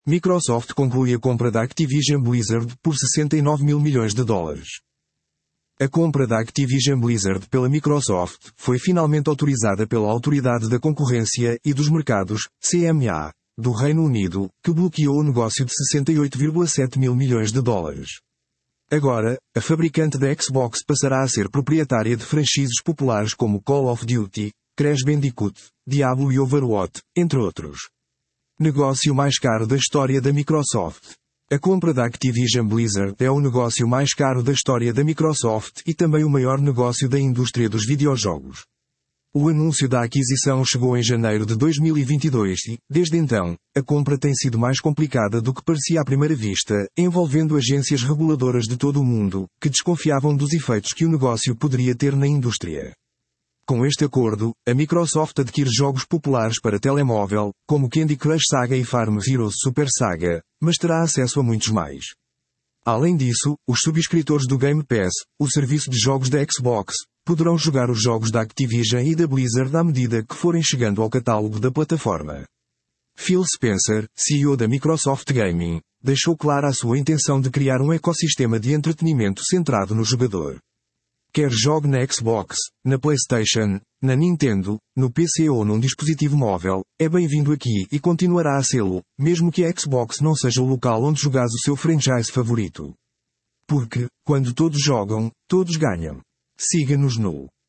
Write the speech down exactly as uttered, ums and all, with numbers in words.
Microsoft conclui a compra da Activision Blizzard por sessenta e nove mil milhões de dólares. A compra da Activision Blizzard pela Microsoft foi finalmente autorizada pela Autoridade da Concorrência e dos Mercados, C M A, do Reino Unido, que bloqueou o negócio de sessenta e oito vírgula sete mil milhões de dólares. Agora, a fabricante da Xbox passará a ser proprietária de franchises populares como Call of Duty, Crash Bandicoot, Diablo e Overwatch, entre outros. Negócio mais caro da história da Microsoft. A compra da Activision Blizzard é o negócio mais caro da história da Microsoft e também o maior negócio da indústria dos videojogos. O anúncio da aquisição chegou em janeiro de dois mil e vinte e dois e, desde então, a compra tem sido mais complicada do que parecia à primeira vista, envolvendo agências reguladoras de todo o mundo, que desconfiavam dos efeitos que o negócio poderia ter na indústria. Com este acordo, a Microsoft adquire jogos populares para telemóvel, como Candy Crush Saga e Farm Heroes Super Saga, mas terá acesso a muitos mais. Além disso, os subscritores do Game Pass, o serviço de jogos da Xbox, poderão jogar os jogos da Activision e da Blizzard à medida que forem chegando ao catálogo da plataforma. Phil Spencer, C E O da Microsoft Gaming, deixou clara a sua intenção de criar um ecossistema de entretenimento centrado no jogador. Quer jogue na Xbox, na PlayStation, na Nintendo, no P C ou num dispositivo móvel, é bem-vindo aqui e continuará a sê-lo, mesmo que a Xbox não seja o local onde jogás o seu franchise favorito. Porque, quando todos jogam, todos ganham. Siga-nos no